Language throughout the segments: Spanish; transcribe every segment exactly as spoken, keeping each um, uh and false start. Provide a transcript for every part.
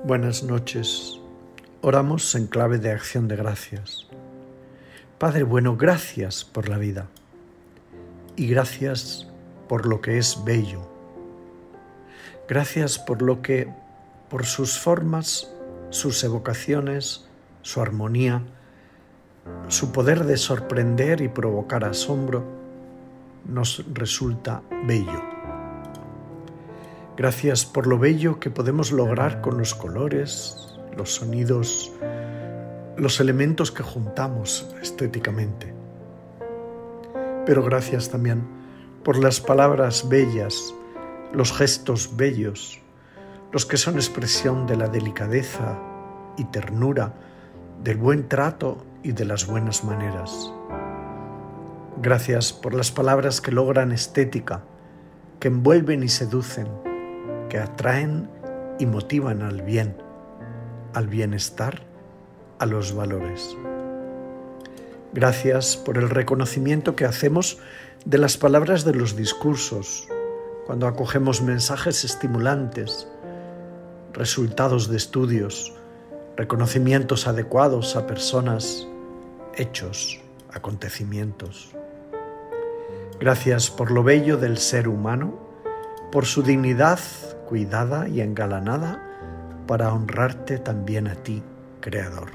Buenas noches. Oramos en clave de acción de gracias. Padre bueno, gracias por la vida y gracias por lo que es bello. Gracias por lo que, por sus formas, sus evocaciones, su armonía, su poder de sorprender y provocar asombro, nos resulta bello. Gracias por lo bello que podemos lograr con los colores, los sonidos, los elementos que juntamos estéticamente. Pero gracias también por las palabras bellas, los gestos bellos, los que son expresión de la delicadeza y ternura, del buen trato y de las buenas maneras. Gracias por las palabras que logran estética, que envuelven y seducen, que atraen y motivan al bien, al bienestar, a los valores. Gracias por el reconocimiento que hacemos de las palabras de los discursos, cuando acogemos mensajes estimulantes, resultados de estudios, reconocimientos adecuados a personas, hechos, acontecimientos. Gracias por lo bello del ser humano, por su dignidad cuidada y engalanada para honrarte también a ti, Creador.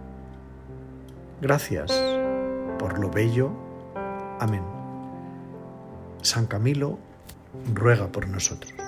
Gracias por lo bello. Amén. San Camilo ruega por nosotros.